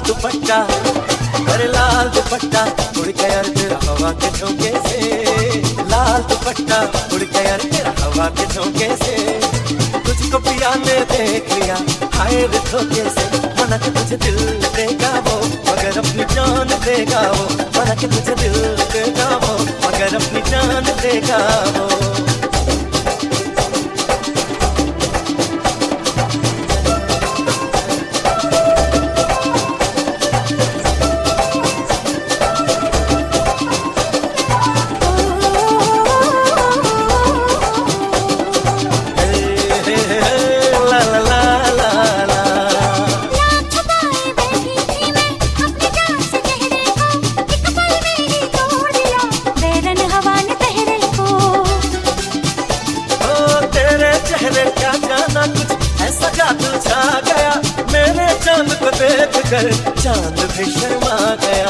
दुपट्टा, अरे लाल दुपट्टा उड़ गया तेरा हवा के झोंके से, लाल दुपट्टा उड़ गया तेरा हवा के झोंके से। तुझको पिया ने देख लिया हाय रे धोखे से, मना के तुझे दिल देगा वो मगर अपनी जान देगा वो, मना के तुझे दिल देगा वो मगर अपनी जान देगा वो। क्या जाना कुछ ऐसा जादू छा गया, मेरे चांद को देख कर चांद भी शर्मा गया।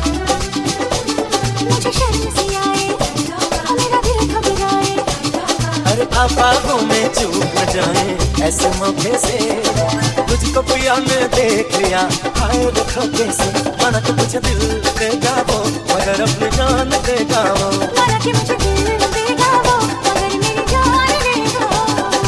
मुझे शर्म सी आए, मेरा दिल घबराए, अरे आबाहों में चूक न जाए ऐसे मौके से। तुझको पिया ने देख लिया हाय रे धोखे से, मना के तुझे दिल देगा वो मगर अपनी जान देगा वो, मना के मुझे दिल देगा वो मगर मेरी जान देगा वो।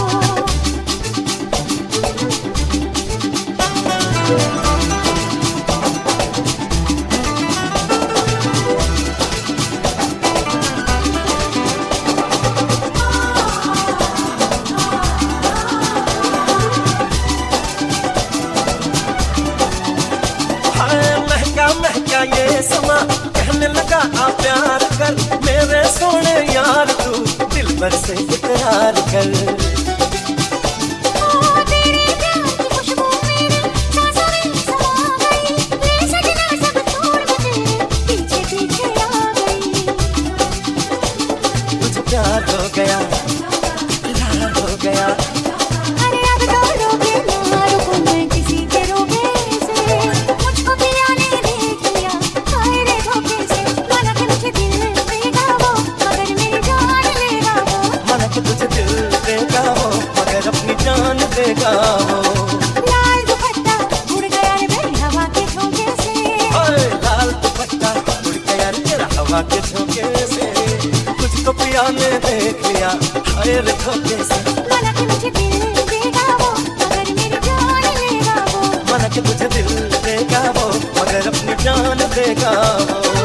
महका ये समा कहने लगा आ प्यार कर, मेरे सोने यार तू दिल भर से इकरार कर। तेरे प्यार की खुशबू मेरी सांसों में समा गई, ले सजना सब छोड़ के तेरे पीछे पीछे आ गई। तुझे प्यार हो गया प्यार हो गया, अरे अब तो रोके ना रुकूं मैं किसी के रोके से, मुझको पिया ने देख लिया हाय रे धोखे से, मना के मुझे दिल देगा वो मगर मेरी जान लेगा वो, मना के तुझे दिल देगा वो मगर अपनी जान देगा वो। लाल दुपट्टा उड़ गया रे मेरी हवा के झोंके से, ओए लाल दुपट्टा उड़ गया तेरा हवा के झोंके से। तुझको पिया ने देख लिया हाय रे धोखे से, मना के मुझे दिल देगा वो मगर मेरी जान लेगा वो, मना के तुझे दिल देगा वो मगर अपनी जान देगा वो।